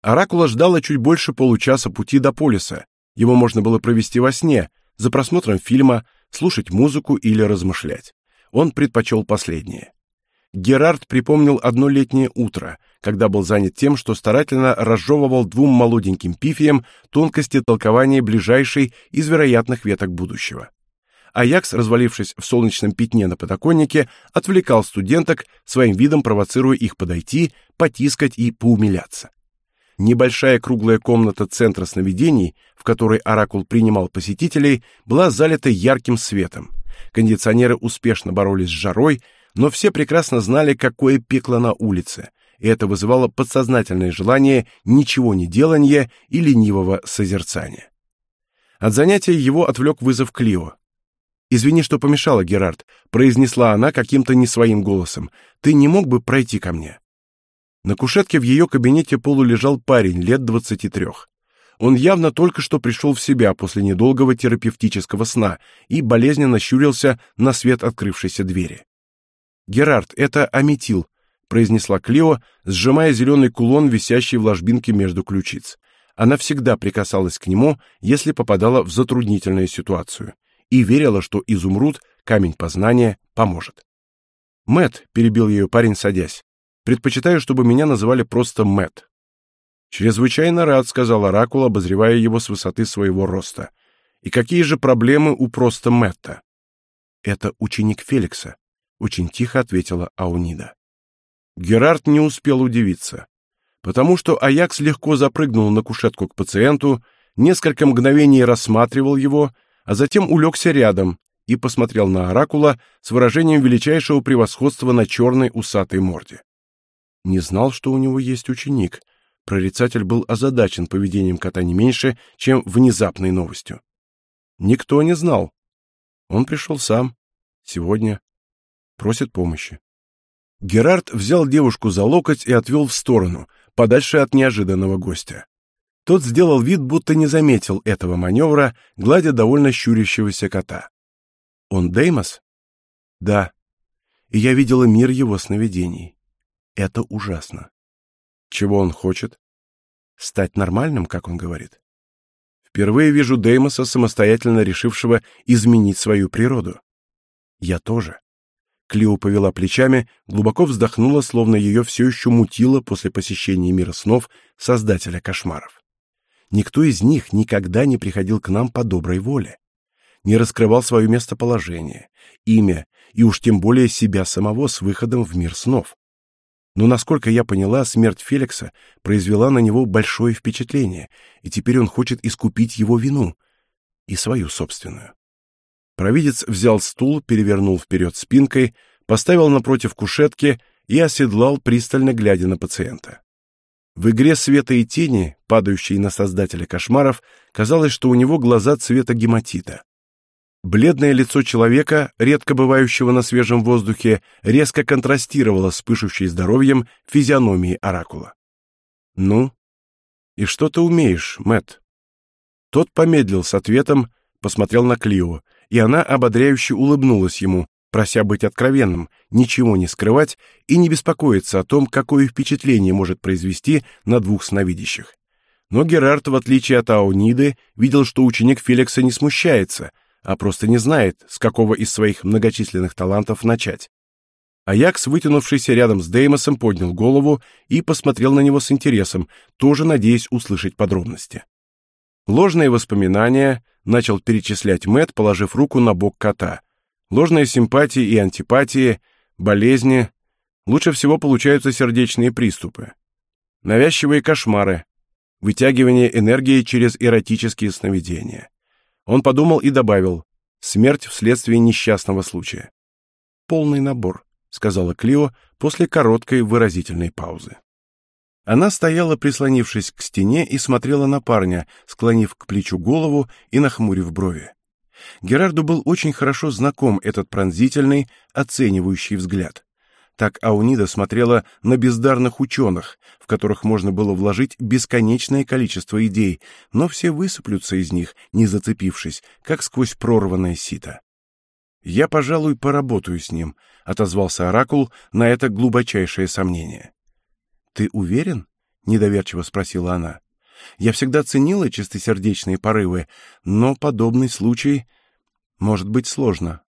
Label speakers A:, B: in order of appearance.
A: Оракула ждало чуть больше получаса пути до полиса. Его можно было провести во сне, за просмотром фильма, слушать музыку или размышлять. Он предпочел последнее. Герард припомнил одно летнее утро, когда был занят тем, что старательно разжевывал двум молоденьким пифиям тонкости толкования ближайшей из вероятных веток будущего. Аякс, развалившись в солнечном пятне на подоконнике, отвлекал студенток, своим видом провоцируя их подойти, потискать и поумиляться. Небольшая круглая комната центра сновидений, в которой Оракул принимал посетителей, была залита ярким светом. Кондиционеры успешно боролись с жарой, но все прекрасно знали, какое пекло на улице, и это вызывало подсознательное желание ничего не делания и ленивого созерцания. От занятия его отвлек вызов Клио. «Извини, что помешала, Герард», — произнесла она каким-то не своим голосом. «Ты не мог бы пройти ко мне?» На кушетке в ее кабинете полулежал парень лет 23. Он явно только что пришел в себя после недолгого терапевтического сна и болезненно щурился на свет открывшейся двери. «Герард, это аметил», — произнесла Клио, сжимая зеленый кулон, висящий в ложбинке между ключиц. Она всегда прикасалась к нему, если попадала в затруднительную ситуацию, и верила, что изумруд, камень познания, поможет. «Мэтт», — перебил ее парень, садясь, — «предпочитаю, чтобы меня называли просто Мэтт». «Чрезвычайно рад», — сказал Оракул, обозревая его с высоты своего роста. «И какие же проблемы у просто Мэтта?» «Это ученик Феликса», — очень тихо ответила Аунида. Герард не успел удивиться, потому что Аякс легко запрыгнул на кушетку к пациенту, несколько мгновений рассматривал его, а затем улегся рядом и посмотрел на Оракула с выражением величайшего превосходства на черной усатой морде. Не знал, что у него есть ученик. Прорицатель был озадачен поведением кота не меньше, чем внезапной новостью. Никто не знал. Он пришел сам. Сегодня. Просит помощи. Герард взял девушку за локоть и отвел в сторону, подальше от неожиданного гостя. Тот сделал вид, будто не заметил этого маневра, гладя довольно щурящегося кота. «Он Деймос?» «Да. И я видела мир его сновидений. Это ужасно». «Чего он хочет?» «Стать нормальным, как он говорит». «Впервые вижу Деймоса, самостоятельно решившего изменить свою природу». «Я тоже». Клио повела плечами, глубоко вздохнула, словно ее все еще мутило после посещения мира снов создателя кошмаров. Никто из них никогда не приходил к нам по доброй воле, не раскрывал свое местоположение, имя и уж тем более себя самого с выходом в мир снов. Но, насколько я поняла, смерть Феликса произвела на него большое впечатление, и теперь он хочет искупить его вину и свою собственную. Провидец взял стул, перевернул вперед спинкой, поставил напротив кушетки и оседлал, пристально глядя на пациента. В игре света и тени, падающей на создателя кошмаров, казалось, что у него глаза цвета гематита. Бледное лицо человека, редко бывающего на свежем воздухе, резко контрастировало с пышущей здоровьем физиономией Оракула. «Ну? И что ты умеешь, Мэтт?» Тот помедлил с ответом, посмотрел на Клио, и она ободряюще улыбнулась ему, прося быть откровенным, ничего не скрывать и не беспокоиться о том, какое впечатление может произвести на двух сновидящих. Но Герард, в отличие от Ауниды, видел, что ученик Феликса не смущается, а просто не знает, с какого из своих многочисленных талантов начать. Аякс, вытянувшийся рядом с Деймосом, поднял голову и посмотрел на него с интересом, тоже надеясь услышать подробности. Ложные воспоминания начал перечислять Мэтт, положив руку на бок кота. Ложные симпатии и антипатии, болезни. Лучше всего получаются сердечные приступы. Навязчивые кошмары. Вытягивание энергии через эротические сновидения. Он подумал и добавил: смерть вследствие несчастного случая. «Полный набор», — сказала Клио после короткой выразительной паузы. Она стояла, прислонившись к стене, и смотрела на парня, склонив к плечу голову и нахмурив брови. Герарду был очень хорошо знаком этот пронзительный, оценивающий взгляд. Так Аунида смотрела на бездарных ученых, в которых можно было вложить бесконечное количество идей, но все высыплются из них, не зацепившись, как сквозь прорванное сито. «Я, пожалуй, поработаю с ним», — отозвался Оракул на это глубочайшее сомнение. «Ты уверен?» — — недоверчиво спросила она. «Я всегда ценила чистосердечные порывы, но подобный случай может быть сложно».